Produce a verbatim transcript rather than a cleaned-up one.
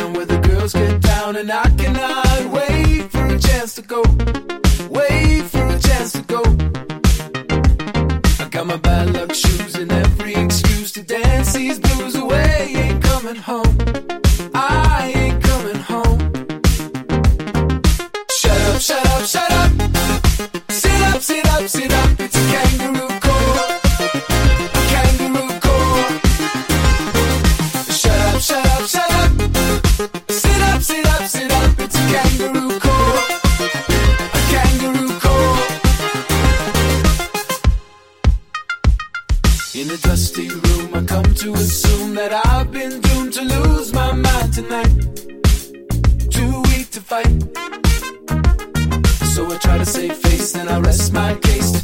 down where the girls get down, and I cannot wait for a chance to go. Wait for a chance to go. I got my bad luck shoes and every excuse to dance these blues away. Ain't coming home. I ain't coming home. Shut up, shut up, shut up. Sit up, sit up, sit up. It's a kangaroo court. Kangaroo court. Shut up, shut up, shut up. Sit up, sit up, sit up. It's a kangaroo court. A kangaroo court. In a dusty room, I come to assume that I've been doomed to lose my mind tonight. Too weak to fight. So I try to save face and I rest my case.